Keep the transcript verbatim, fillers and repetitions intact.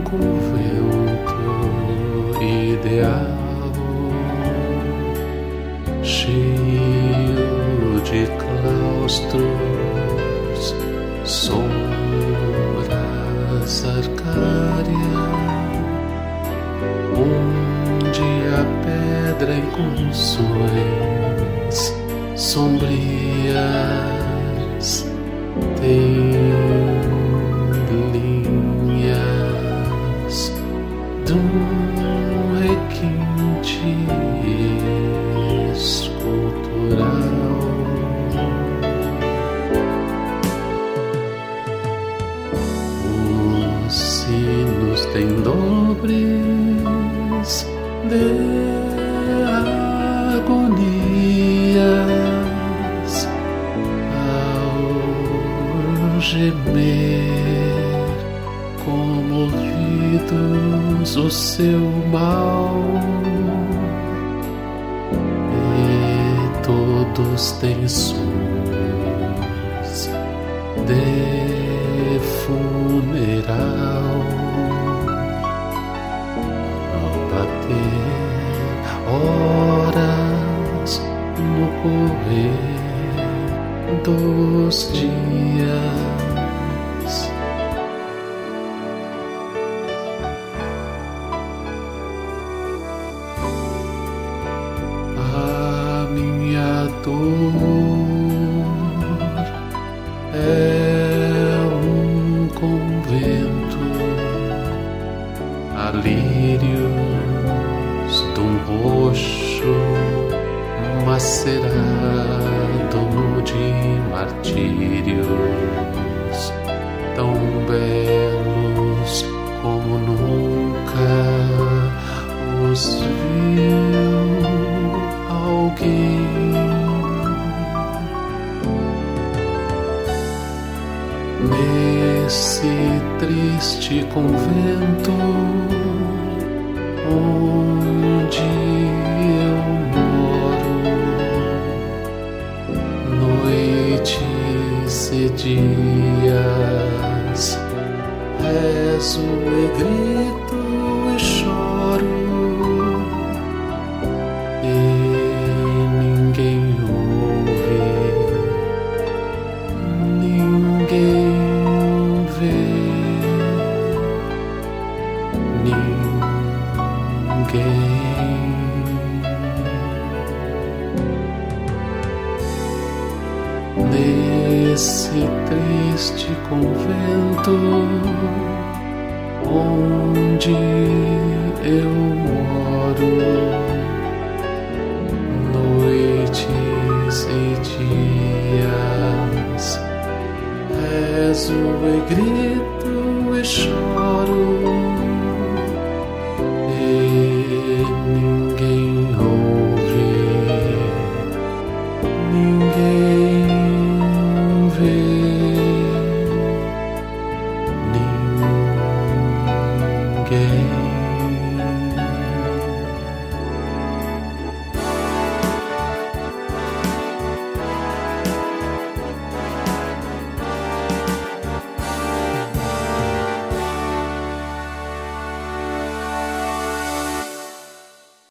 convento ideal, cheio de claustros, sombras arcárias, onde a pedra em funções sombrias tem linhas de um requinte escultural. Os sinos têm dobres de agonias ao gemer comovidos o seu mal, e todos têm sons de funeral. Ao bater horas no correr dos dias, a minha dor é um convento, alírios de um roxo macerado de martírios, tão belos como nunca os viu alguém. Nesse triste convento onde eu moro, noites e dias, rezo e grito e choro, e ninguém ouve, ninguém vê, ninguém. Nesse triste convento onde eu moro, noites e dias, rezo e grito e choro,